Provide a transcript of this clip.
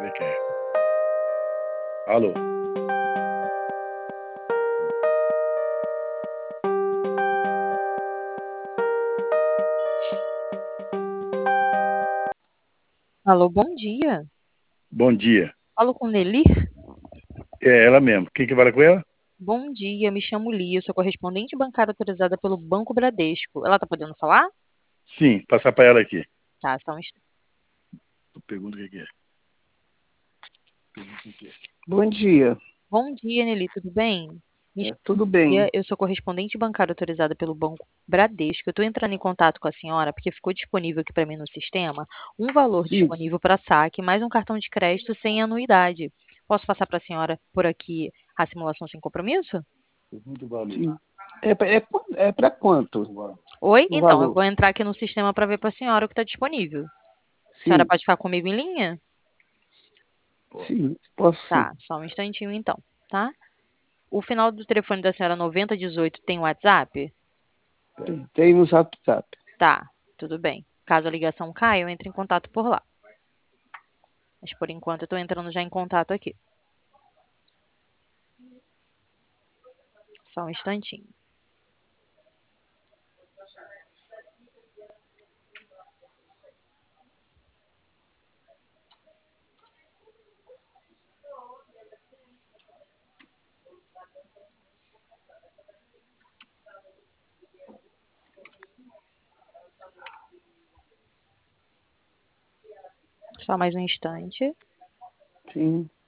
ver quem é. Alô? Alô, bom dia. Bom dia. Falo com Nelly. É ela mesmo. Quem que fala com ela? Bom dia, me chamo Lia, sou correspondente bancária autorizada pelo Banco Bradesco. Ela tá podendo falar? Sim, passar para ela aqui. Tá, só um instante. Pergunta o que que é. Pergunta o que que é. Bom dia, Bom dia, Nelly, tudo bem? Me chamo tudo Lia, bem? eu sou correspondente bancária autorizada pelo Banco Bradesco. Eu estou entrando em contato com a senhora porque ficou disponível aqui para mim no sistema um valor Sim, disponível para saque, mais um cartão de crédito sem anuidade. Posso passar para a senhora por aqui a simulação sem compromisso? Pergunta o valor. sim. É para quanto Oi? o Então, eu valor? vou entrar aqui no sistema para ver para a senhora o que está disponível. A senhora Sim, pode ficar comigo em linha? sim, posso sim. Tá, só um instantinho então, tá? O final do telefone da senhora 9018 tem WhatsApp? Tem no WhatsApp. Tá, tudo bem. Caso a ligação caia, eu entro em contato por lá. Mas por enquanto eu tô entrando já em contato aqui. Só um instantinho. Só mais um instante. Sim,